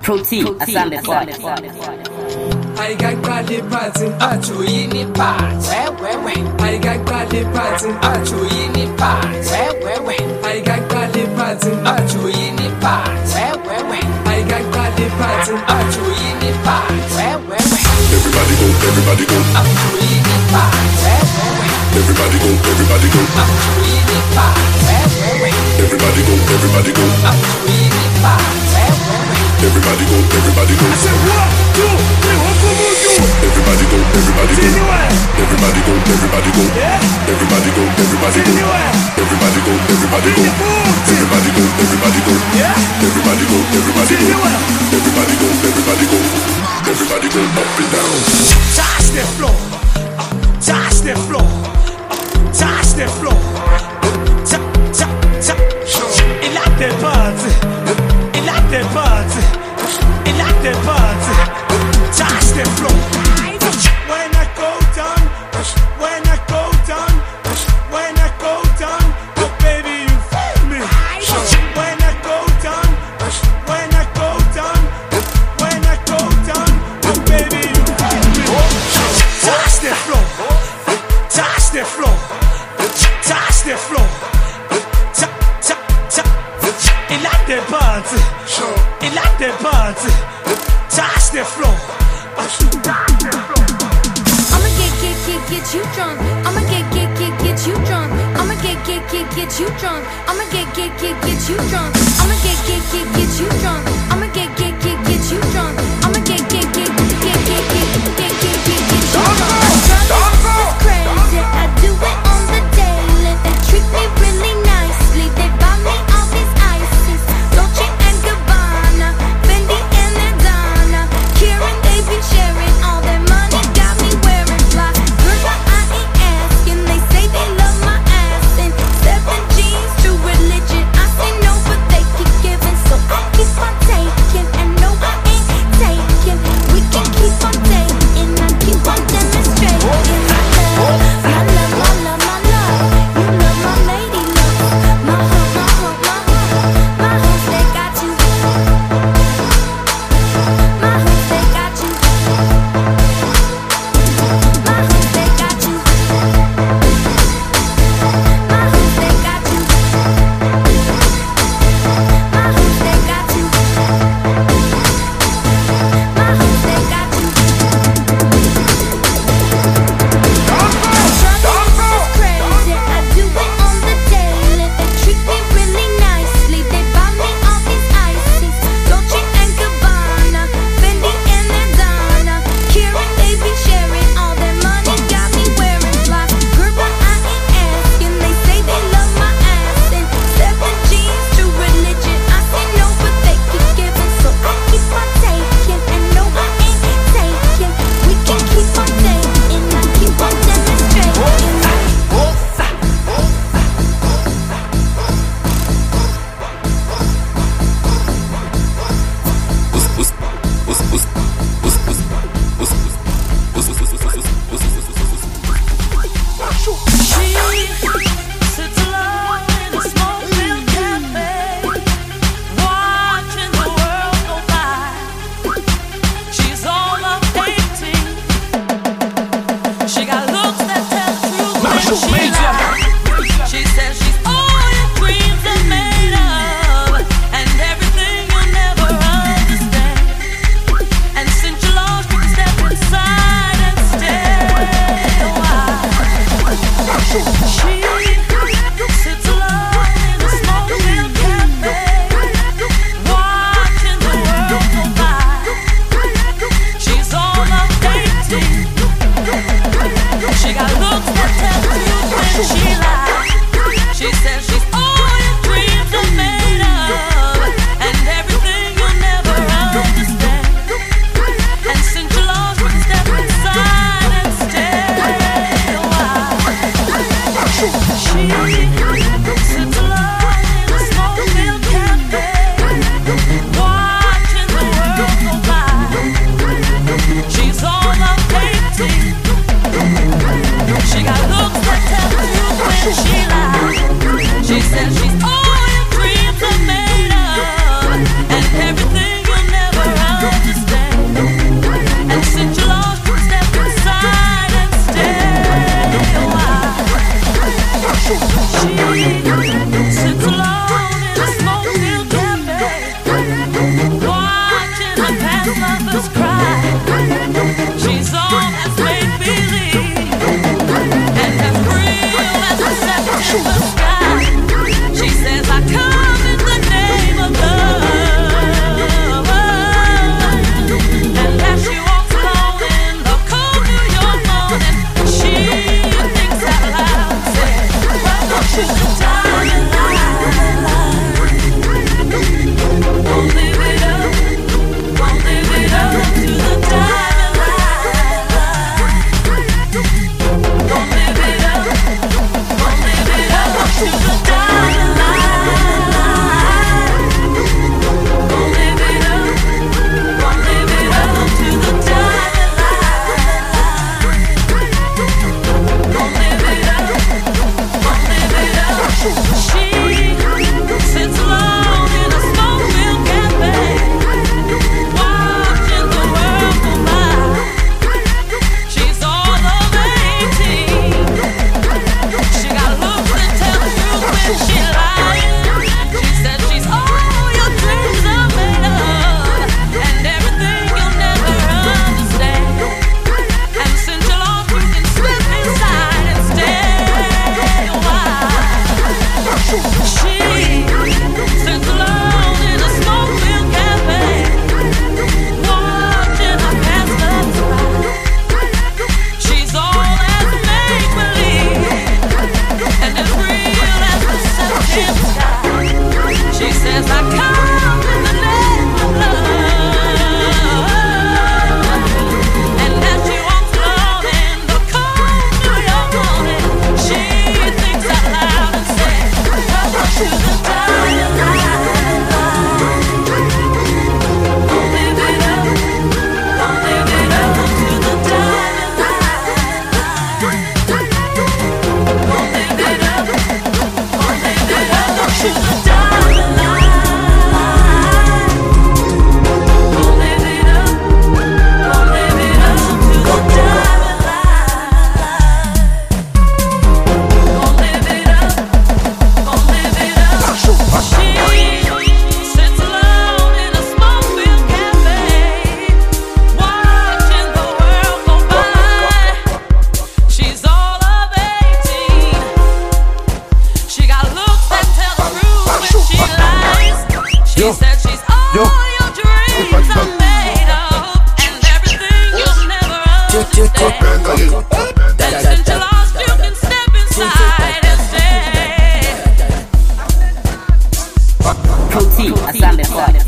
Protein, asante sana. Aigakali party, achuini party. Aigakali party, achuini party. Aigakali party, achuini party. Aigakali party, achuini party. Everybody go, everybody go. Achuini party. Everybody go, everybody go. Achuini party. Everybody go, everybody go. Achuini party. Everybody go, everybody go. I said 1, 2, 3, one for you. Everybody go, everybody go. Anyway. Everybody go, everybody go. Yeah. Everybody go, everybody go. Anyway. Everybody go, everybody go. Everybody go, everybody go. Yeah. Everybody go, everybody go. Anyway. Everybody go, everybody go. Everybody go up and down. Touch the floor. Touch the floor. Touch the floor. Il a des parties. Il a des parties. Il a des parties. Touch the floor. When I go down, when I go down, when I go down, oh baby you feel me. When I go down, when I go down, when I go down, oh baby you feel me. Touch the floor, touch the floor, touch the floor. Il a des parties, il a des parties. Touch the floor. I'ma get you drunk. I'ma get you drunk. I'ma get you drunk. I'ma get you drunk. I'ma get you drunk. I'ma get you drunk. I'ma get you drunk. It's crazy. I do it on the daily. They treat me really nicely. They buy me all these ices. Dolce and Gabbana, Fendi and Adana. Karen, they be sharing all their money. Got me wearing fly. Girls, I ain't asking. They say they love my ass and 7 G's, true religion. I say no, but they keep giving, so I keep on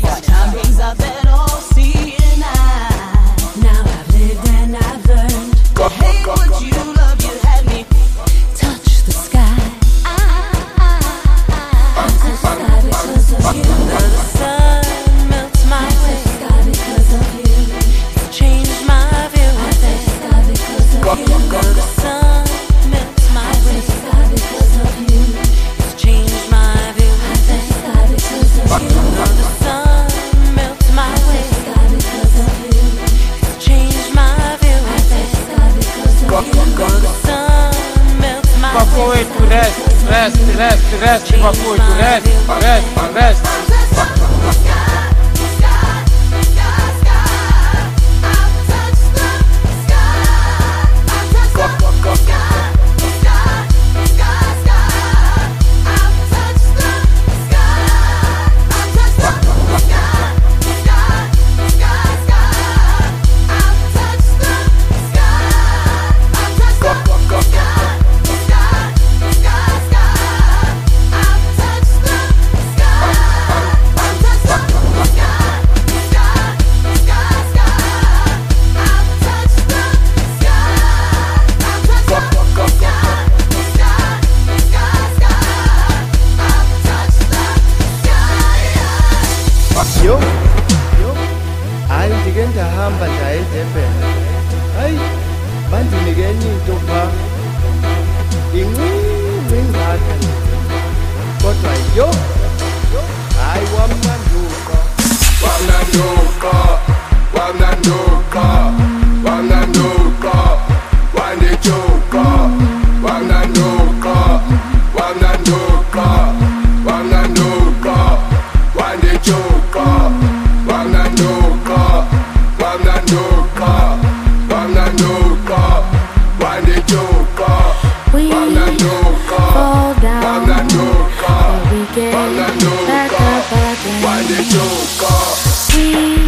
Time brings out that all-seeing eye. Now I've lived and I've learned. Hey, what you love, you had me touch the sky. I touch the sky because of you. The sun melts my way because of you. It's changed my view. I touch the sky because of you. The sun melts my way because of you. It's changed my view. I touch the sky because of you. The sun melts my way because of you. It's changed my view. I touch the sky because of you. The sun melts my way. Evacuate to rest, evacuate to rest. Yo, hayi ndike ndahamba ndaya eDurban. Hayi bandinike enye into phaa incinci ingaka kodwa yo hayi wamnanduka We fall down, but we get back up again. We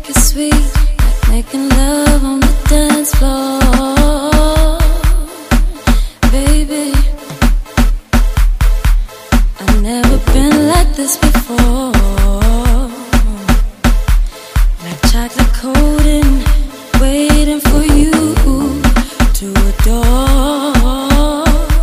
it sweet, like making love on the dance floor. Baby, I've never been like this before. Like chocolate coating, waiting for you to adore.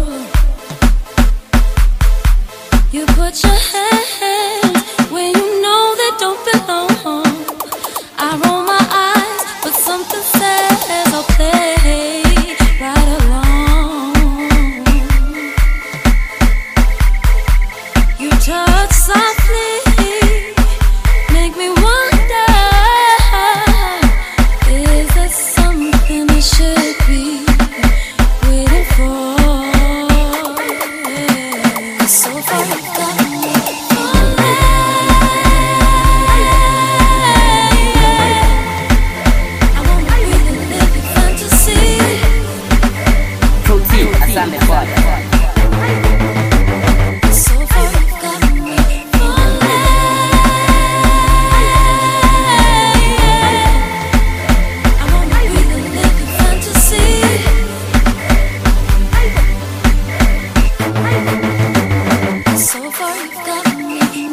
You put your hands where you know they don't belong. I roll my eyes, but something says I'll play right along. You touch softly, make me wonder, is that something I should be waiting for? Yeah. So far you've got me falling. I wanna breathe and live in fantasy. Protein, Asame Father. So far you've got me falling. I wanna breathe and live in fantasy. So far you've got me.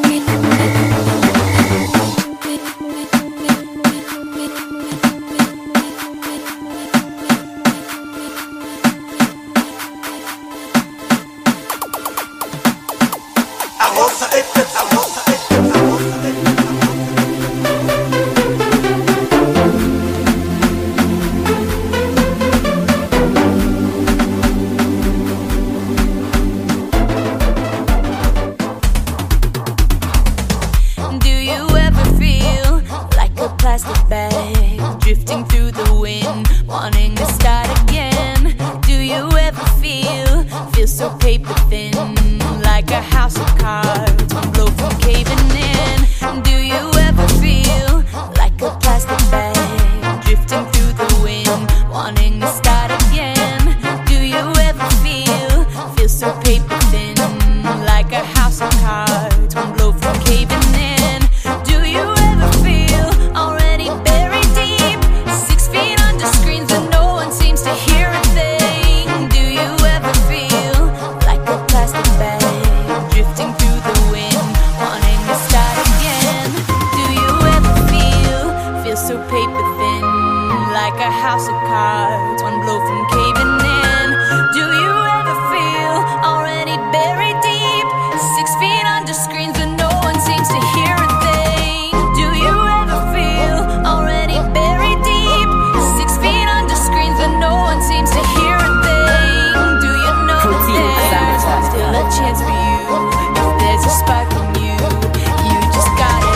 Do you ever feel like a plastic bag drifting through the wind, wanting to start again? Do you ever feel so paper thin, like a house of cards, one blow from caving in? Do you ever feel like a plastic bag drifting through the wind, wanting to start again? Do you ever feel so paper thin, like a house of cards, one blow from caving in? Do you ever feel already buried deep, 6 feet under screens and no one seems to hear a thing? Do you ever feel like a plastic bag drifting through the wind, wanting to start again? Do you ever feel so paper thin, like a house of cards, one blow from caving in? Do you ever feel already buried deep, 6 feet under screens and no one seems to hear a thing? Do you ever feel already buried deep, 6 feet under screens and no one seems to hear a thing? Do you know there's still a chance for you? If there's a spark in you, you just gotta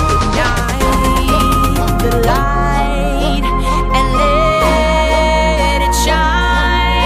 ignite the light and let it shine.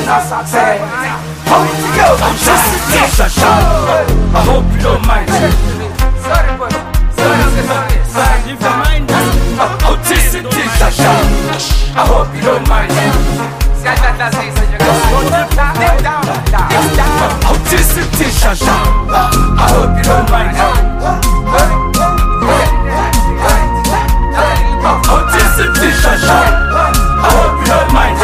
Say, oh, yo, I'm just a t-shirt shop. I hope you don't mind. Sorry, boy. Sorry, if you mind. Oh, just a t-shirt shop. I hope you don't mind. Oh, just a t-shirt shop. I hope you don't mind. Oh, just a t-shirt shop. I hope you don't mind.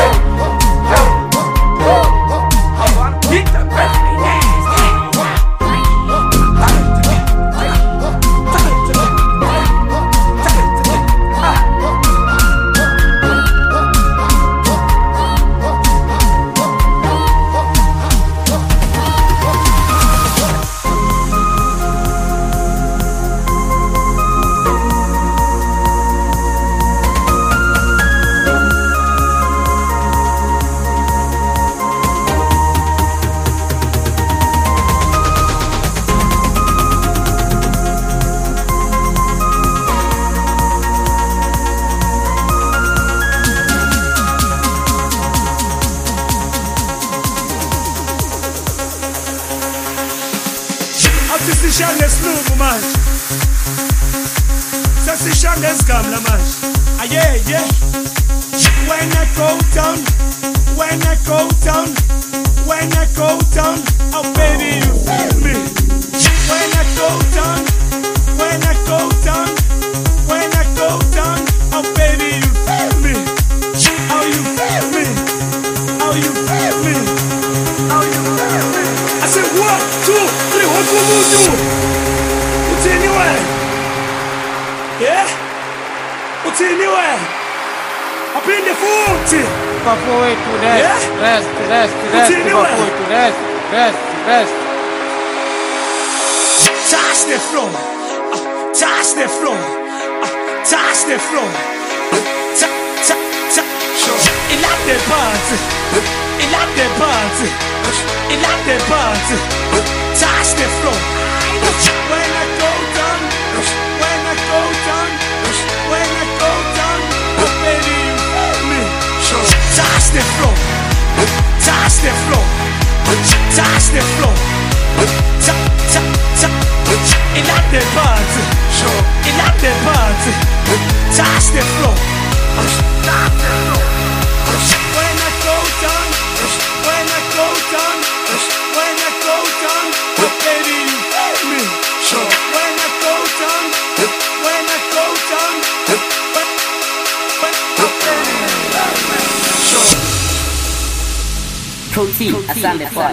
Protein, Assam before.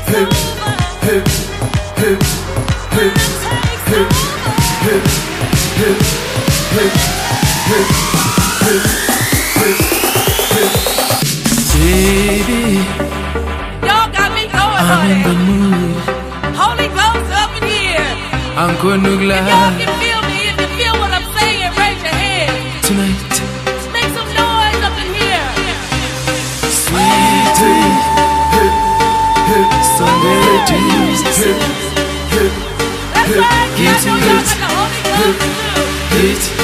Baby, y'all got me going, I'm in the mood. Holy Ghost up in here. I'm gonna If y'all glide can feel me, if you feel what I'm saying, raise your hand. tonight. Make some noise up in here. Sweet dreams, Sunday dreams. That's right. I know y'all got the Holy Ghost too.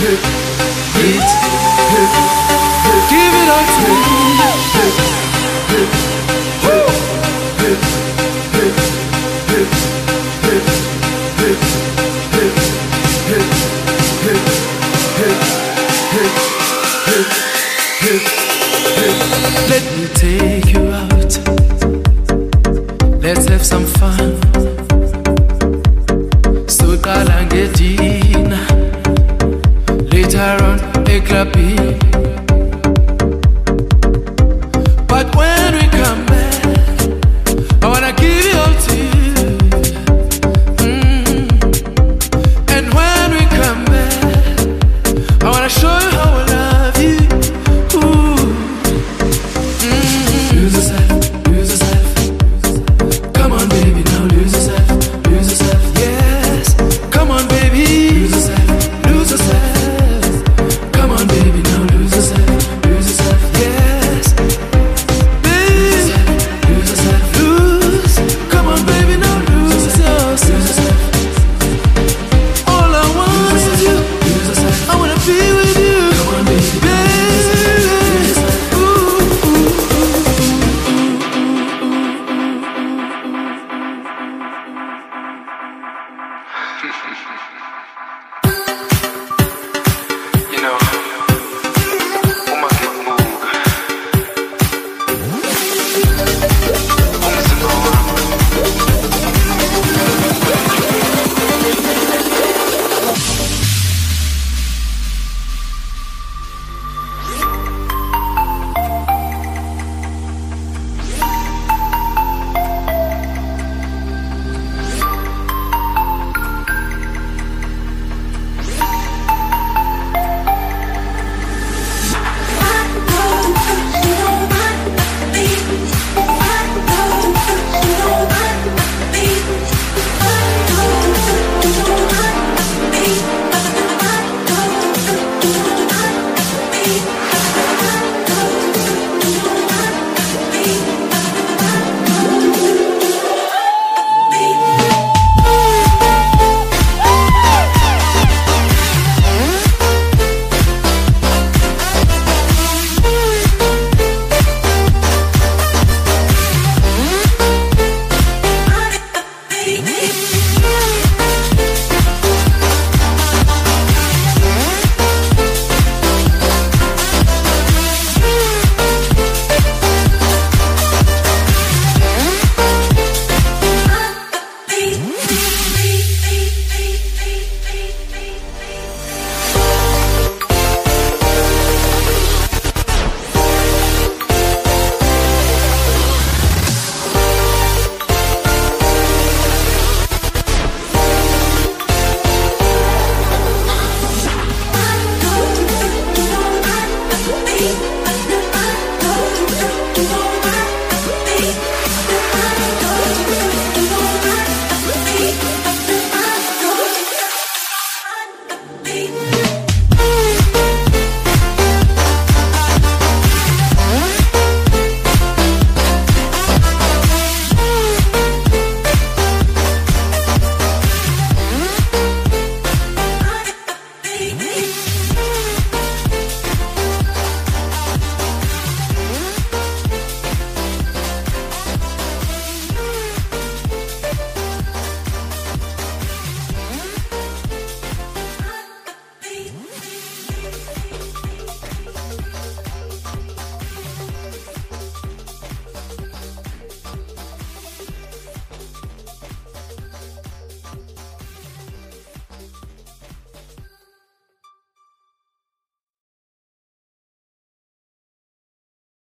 Give it all to me. Let me take you out. Let's have some fun. So qala ngedina. Later on, a club.